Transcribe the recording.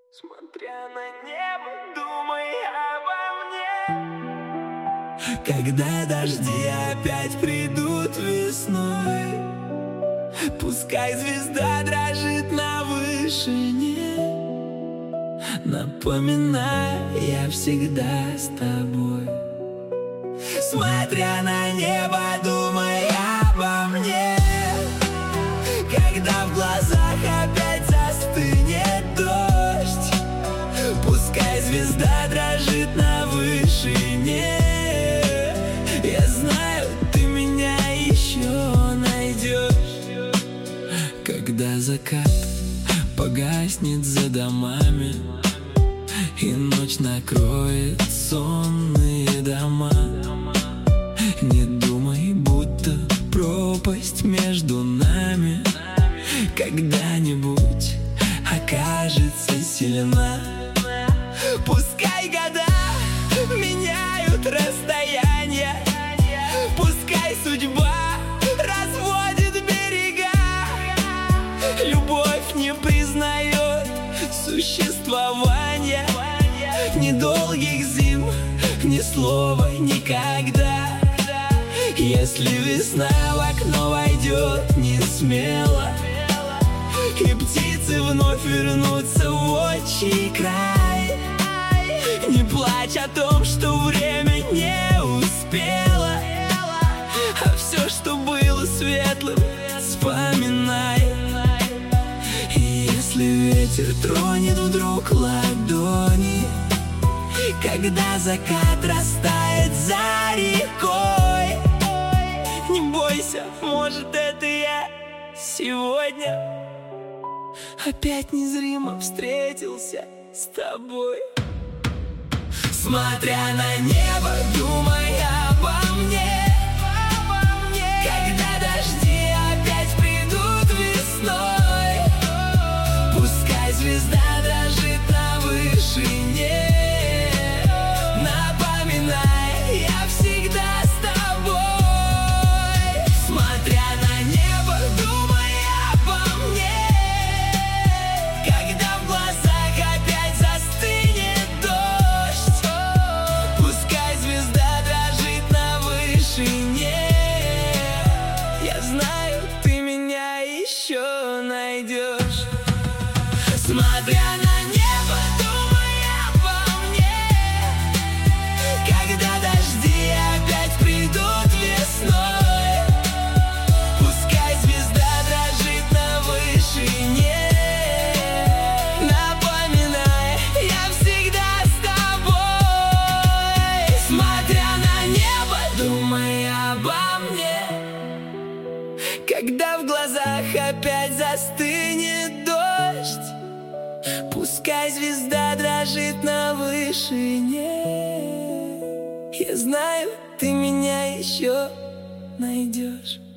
Смотря на небо, думай обо мне. Когда дожди опять придут весной, пускай звезда дрожит на вышине, напоминая, я всегда с тобой. Смотря на небо, думай обо мне. Когда в глазах опять застынет дождь, пускай звезда дрожит на вышине. Я знаю, ты меня еще найдешь. Когда закат погаснет за домами и ночь накроет сонные дома, не думай, будто пропасть между нами когда-нибудь окажется сильна. Пускай года меняют расстояния, пускай судьба разводит берега, любовь не признает существования ни долгих зим, ни слова никогда. Если весна в окно войдет не смело, и птицы вновь вернутся в отчий край, не плачь о том, что время не успело, а все, что было светлым, вспоминай. И если ветер тронет вдруг ладони, когда закат растает за рекой, не бойся, может, это я сегодня опять незримо встретился с тобой. Смотря на небо, думай обо мне. Когда дожди опять придут весной, пускай звезда дрожит на вышине, напоминая, я всегда с тобой. Смотря на небо, думай обо мне. Когда в глазах опять застынет дождь, пускай звезда дрожит на вышине. Я знаю, ты меня еще найдешь. Смотря на небо, думай обо мне. Когда дожди опять придут весной, пускай звезда дрожит на вышине, напоминая, я всегда с тобой. Смотря на небо, думай обо мне. Когда в глазах опять застынет дождь, пускай звезда дрожит на вышине. Я знаю, ты меня еще найдешь.